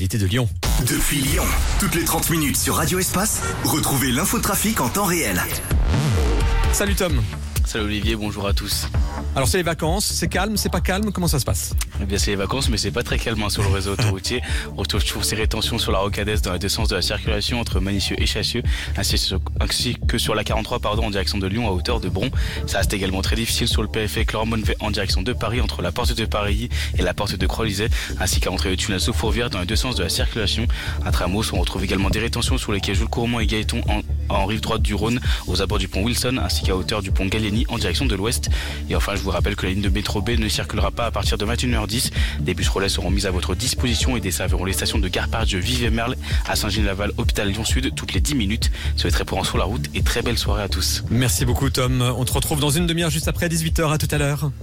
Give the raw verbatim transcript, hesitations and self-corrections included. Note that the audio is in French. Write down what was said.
mobilité de Lyon. Depuis Lyon, toutes les trente minutes sur Radio Espace, retrouvez l'infotrafic en temps réel. Salut Tom. Salut Olivier, bonjour à tous. Alors c'est les vacances, c'est calme, c'est pas calme, comment ça se passe? Eh bien c'est les vacances, mais c'est pas très calme hein, sur le réseau autoroutier. On retrouve toujours ces rétentions sur la rocade dans les deux sens de la circulation entre Manissieux et Chassieux, ainsi, ainsi que sur la quarante-trois pardon, en direction de Lyon à hauteur de Bron. Ça reste également très difficile sur le P F Clermont-Ferrand en direction de Paris entre la porte de Paris et la porte de Croix-Lizet, ainsi qu'à l'entrée du tunnel sous Fourvière dans les deux sens de la circulation. À Tramos, on retrouve également des rétentions sur les quais Jules Courmont et Gaëton en, en rive droite du Rhône, aux abords du pont Wilson, ainsi qu'à hauteur du pont Gallieni en direction de l'ouest. Et enfin, je vous rappelle que la ligne de métro B ne circulera pas à partir de vingt et une heures dix. Des bus relais seront mis à votre disposition et desserviront les stations de Gare Pardieu, Vive et Merle, à Saint-Gilles-Laval, Hôpital Lyon-Sud toutes les dix minutes. Soyez très prudents sur la route et très belle soirée à tous. Merci beaucoup Tom. On te retrouve dans une demi-heure juste après dix-huit heures. À tout à l'heure.